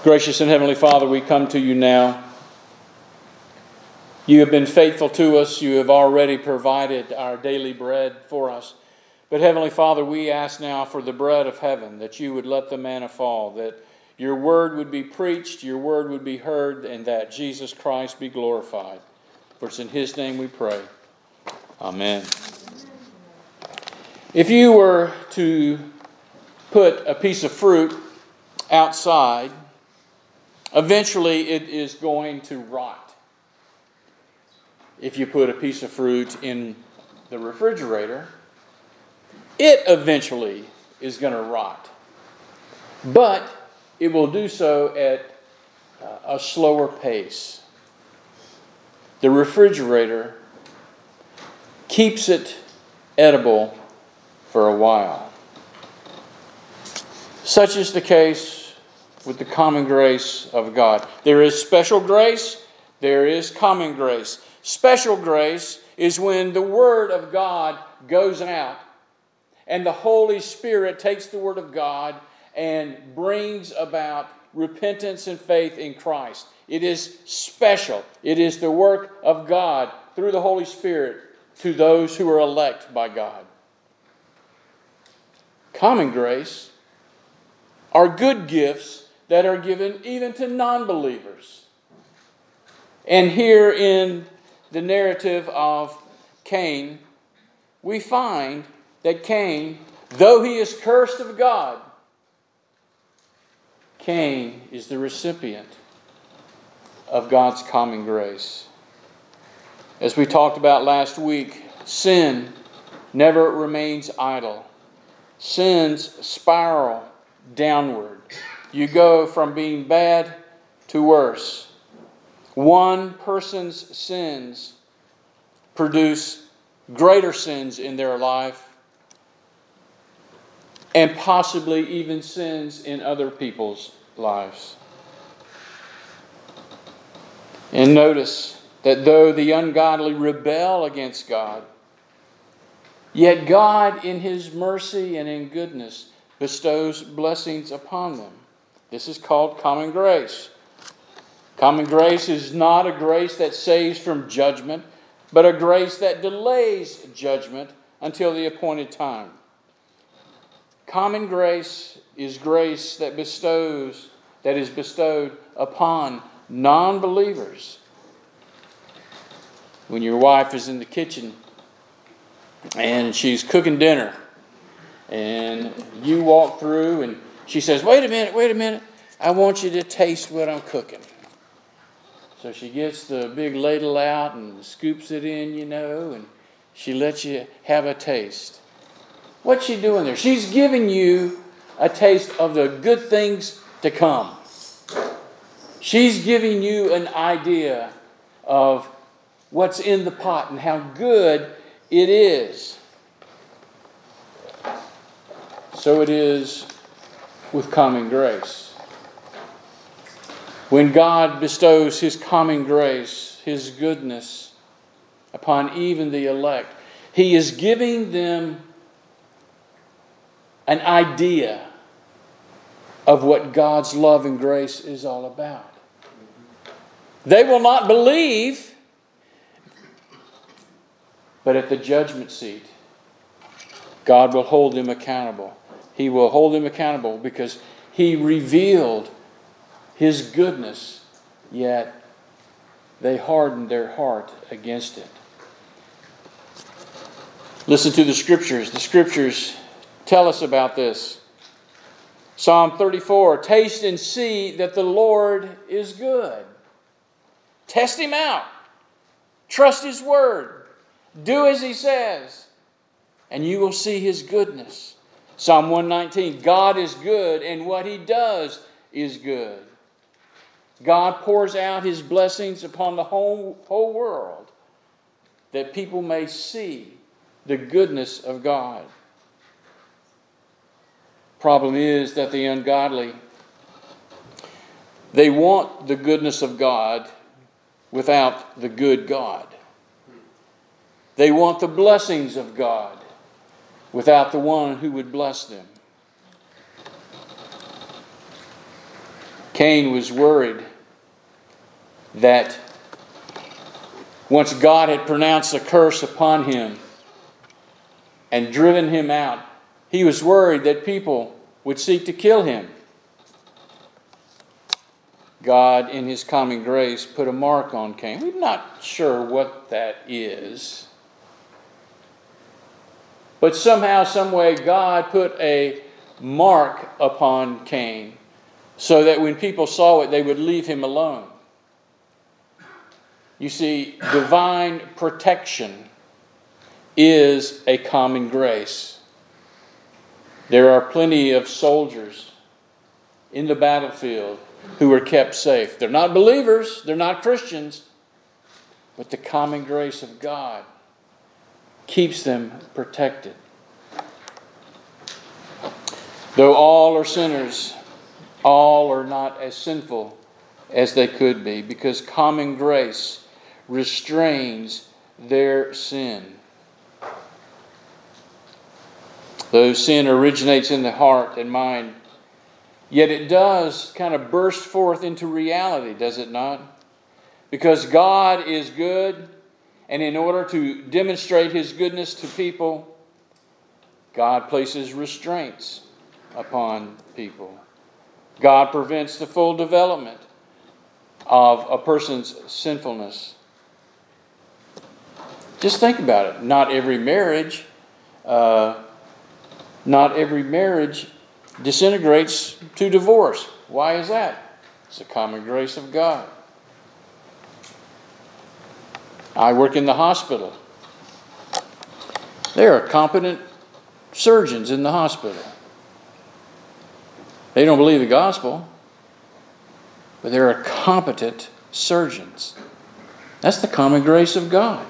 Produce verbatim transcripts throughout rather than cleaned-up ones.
Gracious and Heavenly Father, we come to you now. You have been faithful to us. You have already provided our daily bread for us. But Heavenly Father, we ask now for the bread of heaven, that you would let the manna fall, that your word would be preached, your word would be heard, and that Jesus Christ be glorified. For it's in His name we pray. Amen. If you were to put a piece of fruit outside, eventually it is going to rot. If you put a piece of fruit in the refrigerator, it eventually is going to rot. But it will do so at a slower pace. The refrigerator keeps it edible for a while. Such is the case with the common grace of God. There is special grace, there is common grace. Special grace is when the Word of God goes out and the Holy Spirit takes the Word of God and brings about repentance and faith in Christ. It is special. It is the work of God through the Holy Spirit to those who are elect by God. Common grace are good gifts that are given even to non-believers. And here in the narrative of Cain, we find that Cain, though he is cursed of God, Cain is the recipient of God's common grace. As we talked about last week, sin never remains idle. Sins spiral downward. You go from being bad to worse. One person's sins produce greater sins in their life, and possibly even sins in other people's lives. And notice that though the ungodly rebel against God, yet God in His mercy and in goodness bestows blessings upon them. This is called common grace. Common grace is not a grace that saves from judgment, but a grace that delays judgment until the appointed time. Common grace is grace that bestows, that is bestowed upon non-believers. When your wife is in the kitchen and she's cooking dinner, and you walk through and she says, wait a minute, wait a minute, I want you to taste what I'm cooking. So she gets the big ladle out and scoops it in, you know, and she lets you have a taste. What's she doing there? She's giving you a taste of the good things to come. She's giving you an idea of what's in the pot and how good it is. So it is with common grace. When God bestows His common grace, His goodness upon even the elect, He is giving them an idea of what God's love and grace is all about. They will not believe, but at the judgment seat, God will hold them accountable. He will hold them accountable because He revealed His goodness, yet they hardened their heart against it. Listen to the Scriptures. The Scriptures tell us about this. Psalm thirty-four, taste and see that the Lord is good. Test Him out. Trust His word. Do as He says, and you will see His goodness. Psalm one nineteen, God is good, and what He does is good. God pours out His blessings upon the whole, whole world, that people may see the goodness of God. Problem is that the ungodly, they want the goodness of God without the good God. They want the blessings of God without the one who would bless them. Cain was worried that once God had pronounced a curse upon him and driven him out, he was worried that people would seek to kill him. God, in His common grace, put a mark on Cain. We're not sure what that is. But somehow, some way, God put a mark upon Cain so that when people saw it, they would leave him alone. You see, divine protection is a common grace. There are plenty of soldiers in the battlefield who were kept safe. They're not believers, they're not Christians, but the common grace of God keeps them protected. Though all are sinners, all are not as sinful as they could be, because common grace restrains their sin. Though sin originates in the heart and mind, yet it does kind of burst forth into reality, does it not? Because God is good, and in order to demonstrate His goodness to people, God places restraints upon people. God prevents the full development of a person's sinfulness. Just think about it. Not every marriage, uh, not every marriage disintegrates to divorce. Why is that? It's the common grace of God. I work in the hospital. There are competent surgeons in the hospital. They don't believe the gospel, but there are competent surgeons. That's the common grace of God.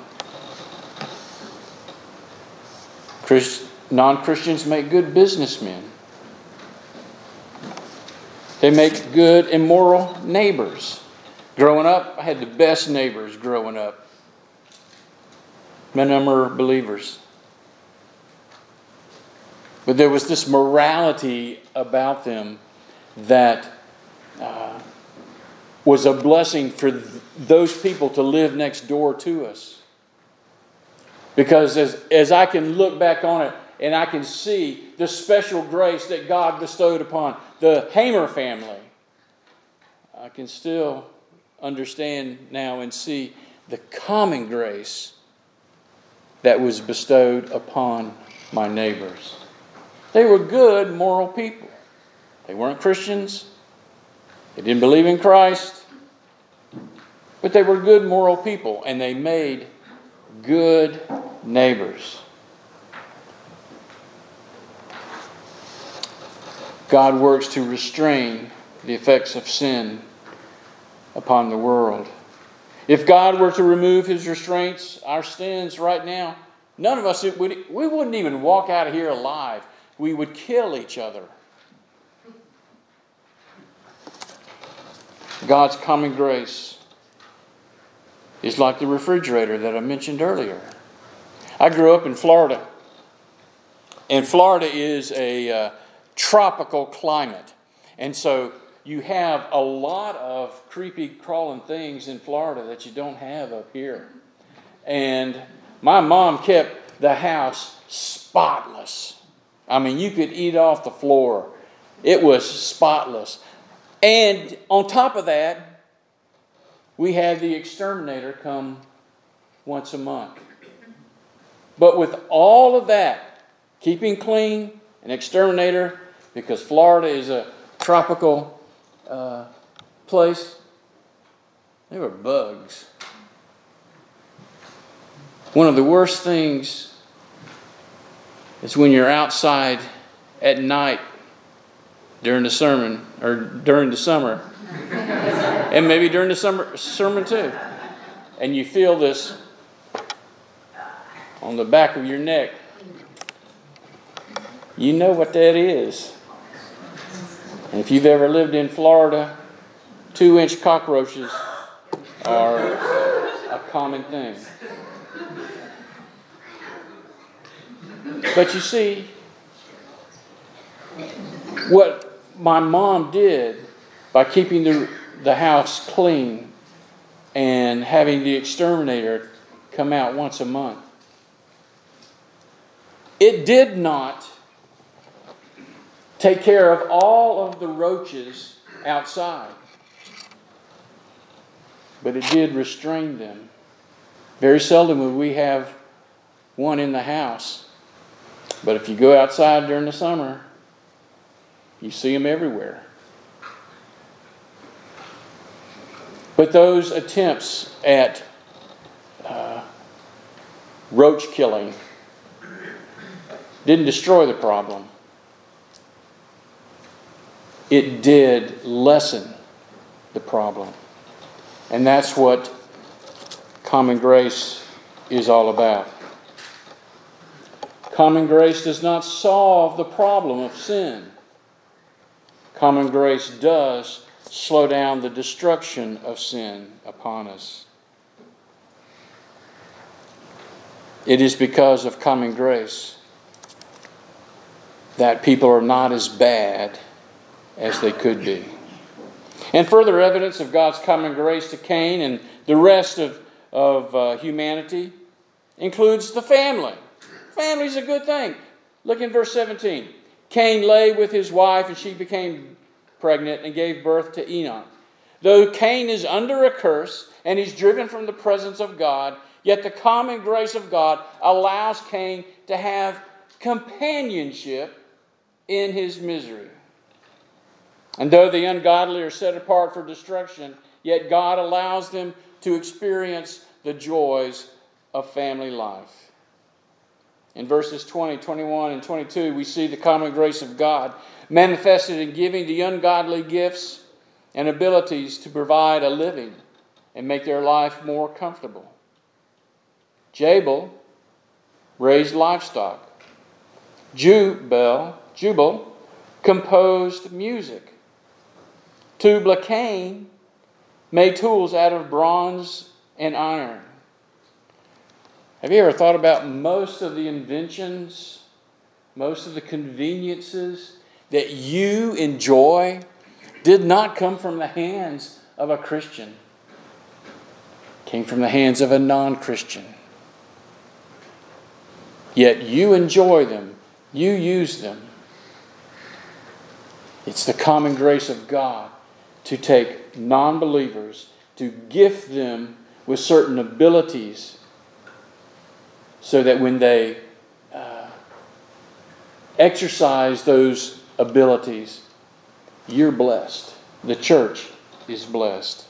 Christ, non-Christians make good businessmen. They make good and moral neighbors. Growing up, I had the best neighbors growing up. Many of them are believers. But there was this morality about them that uh, was a blessing for th- those people to live next door to us. Because as, as I can look back on it and I can see the special grace that God bestowed upon the Hamer family, I can still understand now and see the common grace that was bestowed upon my neighbors. They were good, moral people. They weren't Christians. They didn't believe in Christ. But they were good, moral people, and they made good neighbors. God works to restrain the effects of sin upon the world. If God were to remove His restraints, our sins right now, none of us, would, we wouldn't even walk out of here alive. We would kill each other. God's common grace is like the refrigerator that I mentioned earlier. I grew up in Florida. And Florida is a uh, tropical climate. And so you have a lot of creepy crawling things in Florida that you don't have up here. And my mom kept the house spotless. I mean, you could eat off the floor. It was spotless. And on top of that, we had the exterminator come once a month. But with all of that, keeping clean, an exterminator, because Florida is a tropical uh, place, there were bugs. One of the worst things is when you're outside at night during the sermon, or during the summer, and maybe during the summer sermon too, and you feel this on the back of your neck. You know what that is. And if you've ever lived in Florida, two-inch cockroaches are a common thing. But you see, what my mom did by keeping the, the house clean and having the exterminator come out once a month. It did not take care of all of the roaches outside, but it did restrain them. Very seldom would we have one in the house, but if you go outside during the summer, you see them everywhere. But those attempts at uh, roach killing didn't destroy the problem. It did lessen the problem. And that's what common grace is all about. Common grace does not solve the problem of sin. Common grace does slow down the destruction of sin upon us. It is because of common grace that people are not as bad as they could be. And further evidence of God's common grace to Cain and the rest of, of uh, humanity includes the family. Family's a good thing. Look in verse seventeen. Cain lay with his wife, and she became pregnant and gave birth to Enoch. Though Cain is under a curse and he's driven from the presence of God, yet the common grace of God allows Cain to have companionship in his misery. And though the ungodly are set apart for destruction, yet God allows them to experience the joys of family life. In verses twenty, twenty-one, and twenty-two, we see the common grace of God manifested in giving the ungodly gifts and abilities to provide a living and make their life more comfortable. Jabal raised livestock. Jubal, Jubal composed music. Tubal-Cain made tools out of bronze and iron. Have you ever thought about most of the inventions, most of the conveniences that you enjoy did not come from the hands of a Christian? Came from the hands of a non-Christian. Yet you enjoy them. You use them. It's the common grace of God to take non-believers, to gift them with certain abilities so that when they uh, exercise those abilities, you're blessed. The church is blessed.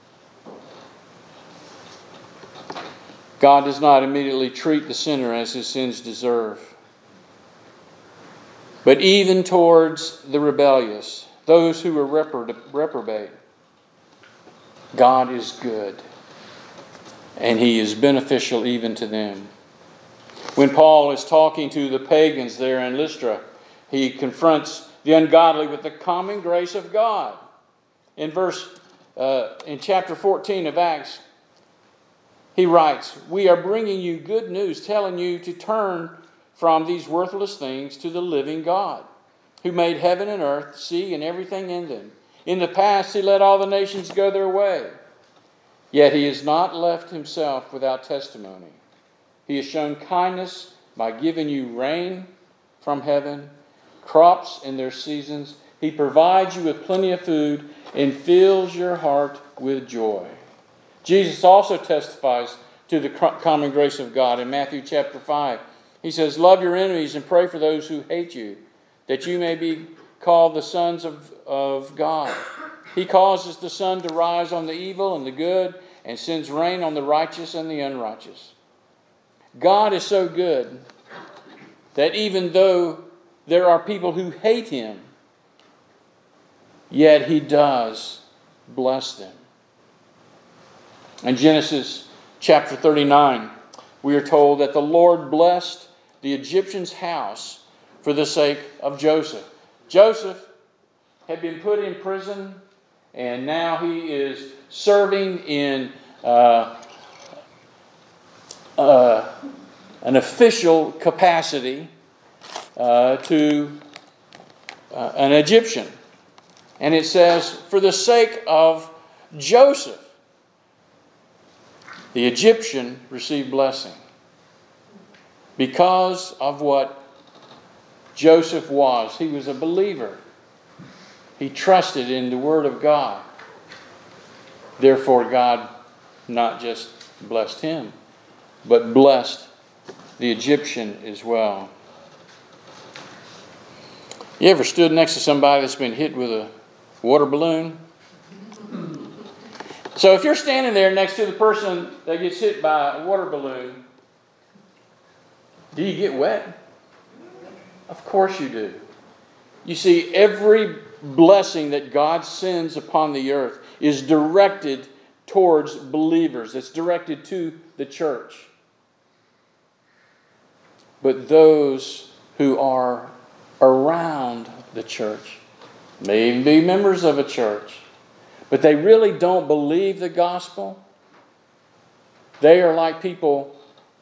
God does not immediately treat the sinner as his sins deserve. But even towards the rebellious, those who are repro- reprobate, God is good. And He is beneficial even to them. When Paul is talking to the pagans there in Lystra, he confronts the ungodly with the common grace of God. In verse, uh, in chapter fourteen of Acts, he writes, "We are bringing you good news, telling you to turn from these worthless things to the living God, who made heaven and earth, sea, and everything in them. In the past, He let all the nations go their way. Yet He has not left Himself without testimony. He has shown kindness by giving you rain from heaven, crops in their seasons. He provides you with plenty of food and fills your heart with joy." Jesus also testifies to the common grace of God in Matthew chapter five. He says, "Love your enemies and pray for those who hate you, that you may be called the sons of, of God. He causes the sun to rise on the evil and the good, and sends rain on the righteous and the unrighteous." God is so good that even though there are people who hate Him, yet He does bless them. In Genesis chapter thirty-nine, we are told that the Lord blessed the Egyptian's house for the sake of Joseph. Joseph had been put in prison, and now he is serving in uh, uh, an official capacity uh, to uh, an Egyptian. And it says, for the sake of Joseph, the Egyptian received blessing. Because of what Joseph was. He was a believer. He trusted in the Word of God. Therefore, God not just blessed him, but blessed the Egyptian as well. You ever stood next to somebody that's been hit with a water balloon? So if you're standing there next to the person that gets hit by a water balloon, do you get wet? Of course you do. You see, every blessing that God sends upon the earth is directed towards believers. It's directed to the church. But those who are around the church may even be members of a church, but they really don't believe the gospel. They are like people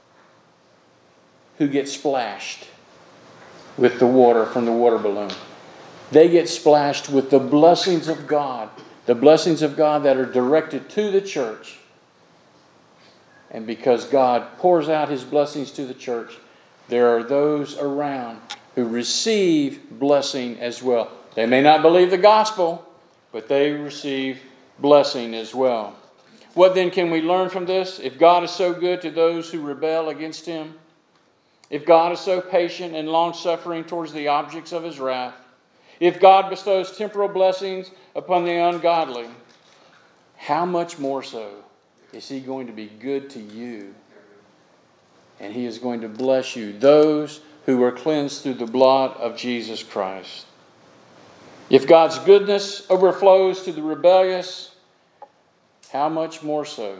who get splashed with the water from the water balloon. They get splashed with the blessings of God, the blessings of God that are directed to the church. And because God pours out His blessings to the church, there are those around who receive blessing as well. They may not believe the gospel, but they receive blessing as well. What then can we learn from this? If God is so good to those who rebel against Him, if God is so patient and long-suffering towards the objects of His wrath, if God bestows temporal blessings upon the ungodly, how much more so is He going to be good to you? And He is going to bless you, those who are cleansed through the blood of Jesus Christ. If God's goodness overflows to the rebellious, how much more so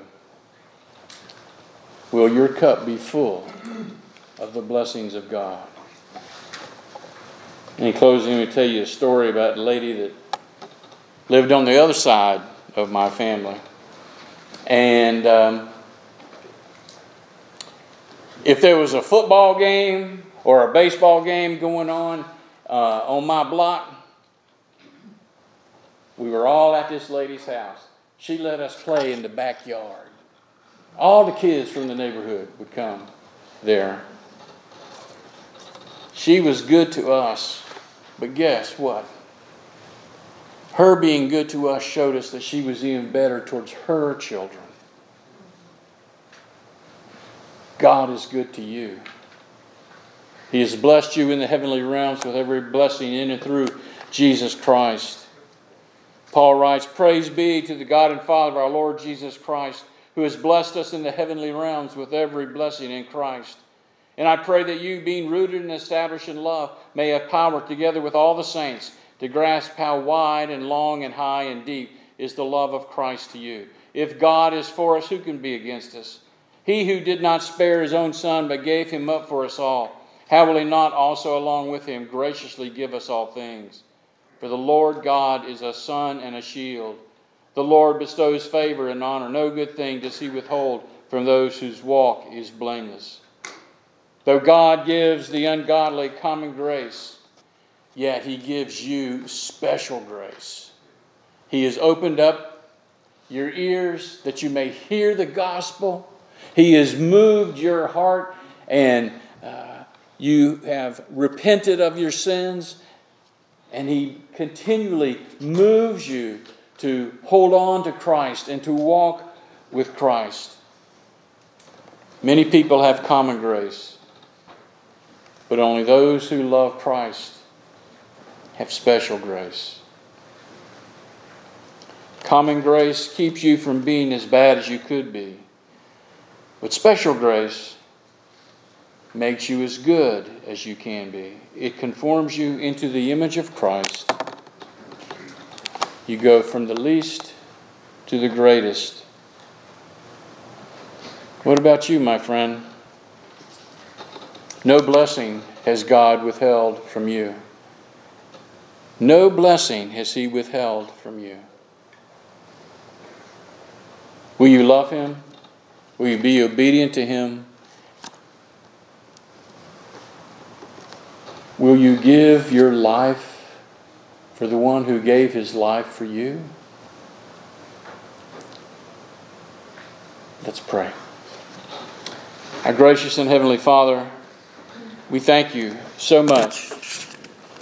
will your cup be full of the blessings of God? In closing, let me tell you a story about a lady that lived on the other side of my family. And um, if there was a football game or a baseball game going on uh, on my block, we were all at this lady's house. She let us play in the backyard. All the kids from the neighborhood would come there. She was good to us, but guess what? Her being good to us showed us that she was even better towards her children. God is good to you. He has blessed you in the heavenly realms with every blessing in and through Jesus Christ. Paul writes, "Praise be to the God and Father of our Lord Jesus Christ, who has blessed us in the heavenly realms with every blessing in Christ. And I pray that you, being rooted and established in love, may have power together with all the saints to grasp how wide and long and high and deep is the love of Christ to you. If God is for us, who can be against us? He who did not spare His own Son, but gave Him up for us all, how will He not also along with Him graciously give us all things? For the Lord God is a sun and a shield. The Lord bestows favor and honor. No good thing does He withhold from those whose walk is blameless. Though God gives the ungodly common grace, yet He gives you special grace. He has opened up your ears that you may hear the gospel. He has moved your heart, and uh, you have repented of your sins. And He continually moves you to hold on to Christ and to walk with Christ. Many people have common grace, but only those who love Christ have special grace. Common grace keeps you from being as bad as you could be, but special grace makes you as good as you can be. It conforms you into the image of Christ. You go from the least to the greatest. What about you, my friend? No blessing has God withheld from you. No blessing has He withheld from you. Will you love Him? Will you be obedient to Him? Will you give your life for the one who gave his life for you? Let's pray. Our gracious and heavenly Father, we thank you so much